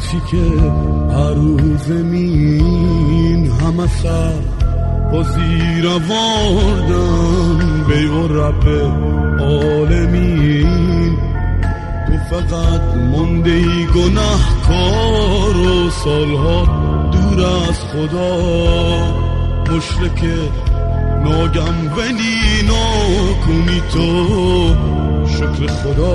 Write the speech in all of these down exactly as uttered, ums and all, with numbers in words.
کسی که هر روز مین همه سر با زیر آوردن بی و رب عالمین. تو فقط مونده ای گناهکار و سالها دور از خدا، مشرک ناگم ولی ناکنی تو شکر خدا.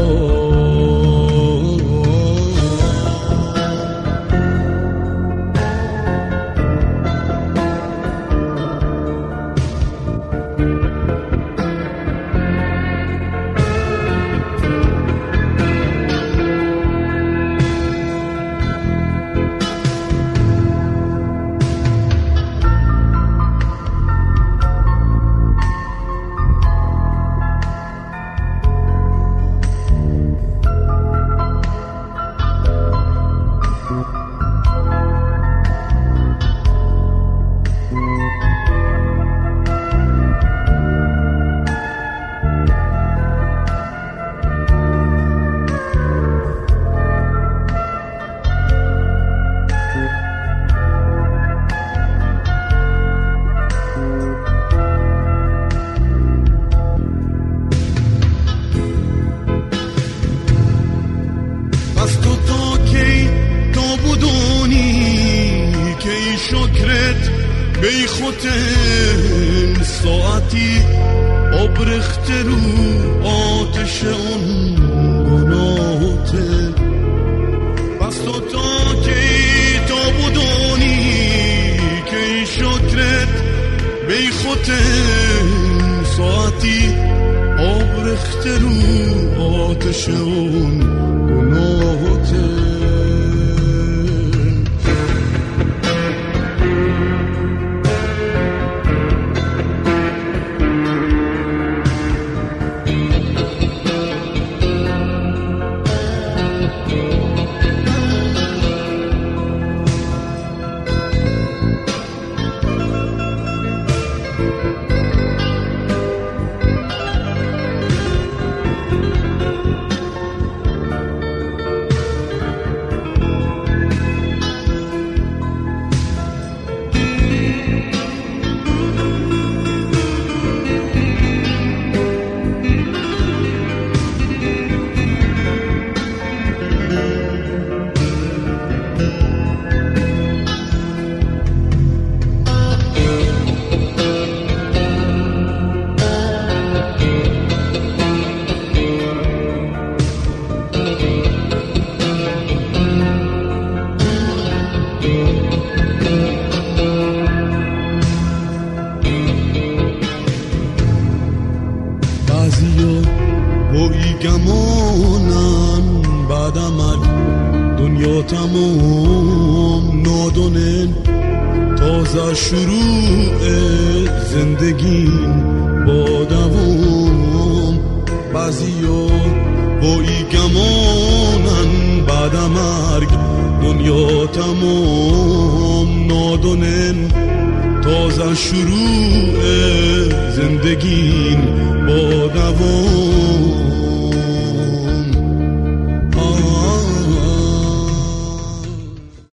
شکرت بی خوتن ساعتی آبرخت رو آتش اون گناهته. بس تو تا که تا بودونی که شکرت بی خوتن ساعتی آبرخت رو آتش اون گناهته. بایی گمانن بعد عمل دنیا تمام نادونن تازه شروع زندگین با دوام. بعضیا بایی گمانن بعد مرگ دنیا تمام نادونن تازه شروع زندگین با